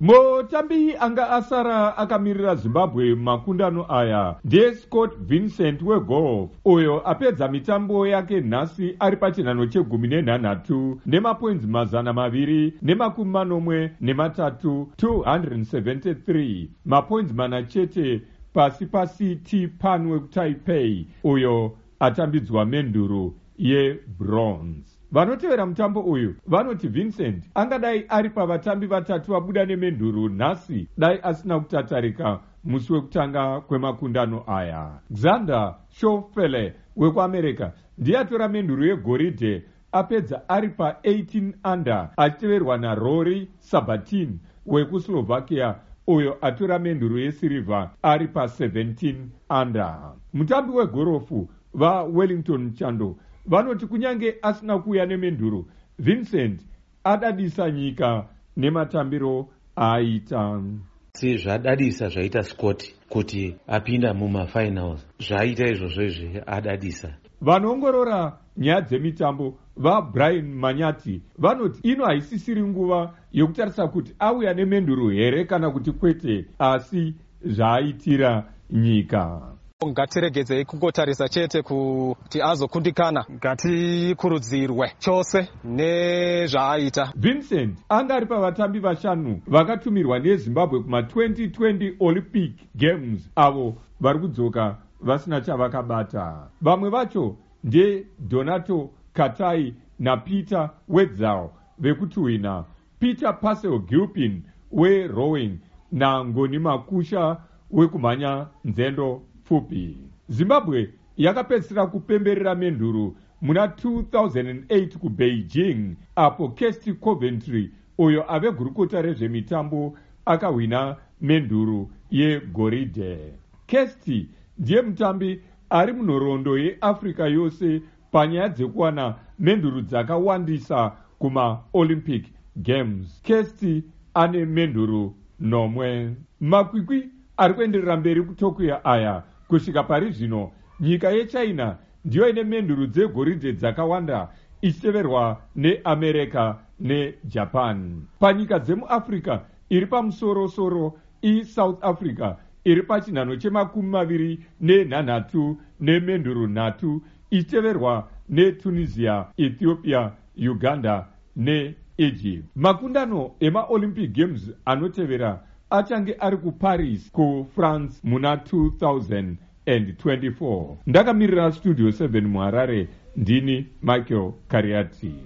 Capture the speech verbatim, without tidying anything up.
Mutambi anga asara akamirira Zimbabwe makundano aya ndiye Scott Vincent wegolf, uyo apedza mitambo yake nhasi ari pachinhano chegumi nenhanhatu nemapoints mazana maviri nemakumi manomwe nematatu two hundred seventy-three, mapoints mana chete pasi pasi T Pan wekutaipei uyo atambidzwa menduro yebronze. Vanotevera mutambo uyu vanoti Vincent angadai ari pavatambi vatatu vabuda nemenduro nhasi dai asina kutatarika musi wekutanga kwemakundano aya. Xander Schauffele wekuamerica ndiye atora menduro yegoridhe apedza ari pa eighteen under achiteverwa naRory Sabatin wekuslovakia uyo atora menduro yesirivha ari pa seventeen under. Mutambi wegorofu vaWellington Chando vanoti kunyange asina kuuya nemenduro, Vincent adadisa nyika nematambiro aaita. Si zvadadisa zvaita Scott kuti apinda mumafinals, zvaita izvozvo izvi adadisa. Vanoongorora nyaya dzemitambo vaBrian Manyati vanoti ino haisisiri nguva yokutarisa kuti auya nemenduro here kana kuti kwete, asi zvaaitira nyika. Ngatiregedzei kungotarisa chete kuti azokundikana, ngatikurudzirwe chose nezvaaita. Vincent anga ari pavatambi vashanu vakatumirwa neZimbabwe kuma twenty twenty Olympic Games avo vari kudzoka vasina chavakabata. Vamwe vacho ndiye Donato Katai naPeter Wetzel vekutuhwina, Peter Purcell Gilpin werowing naNgoni Makusha wekumhanya nzendo fupi. Zimbabwe yakapedzisira kupemberera menduro muna two thousand eight kuBeijing apo Kirsty Coventry uyo ave gurukota rezvemitambo akahwina menduro yegoridhe. Kirsty ndiye mutambi ari munhoroondo yeAfrica yose panyaya dzekuwana menduro dzakawandisa kuma Olympic Games. Kirsty ane menduro nomwe. Makwikwi ari kuenderera mberi kuTokyo aya kusvika pari zvino nyika yeChina ndiyo ine menduro dzegoridhe dzakawanda ichiteverwa neAmerica neJapan. Panyika dzemuAfrica iri pamusoro-soro iSouth Africa iri pachinhano chemakumi maviri nenhanhatu nemenduro nhatu ichiteverwa neTunisia, Ethiopia, Uganda neEgypt. Makundano emaOlympic Games anotevera achange ari kuParis kuFrance muna two thousand twenty-four. Ndakamirira Studio seven muHarare, ndini Michael Kariati.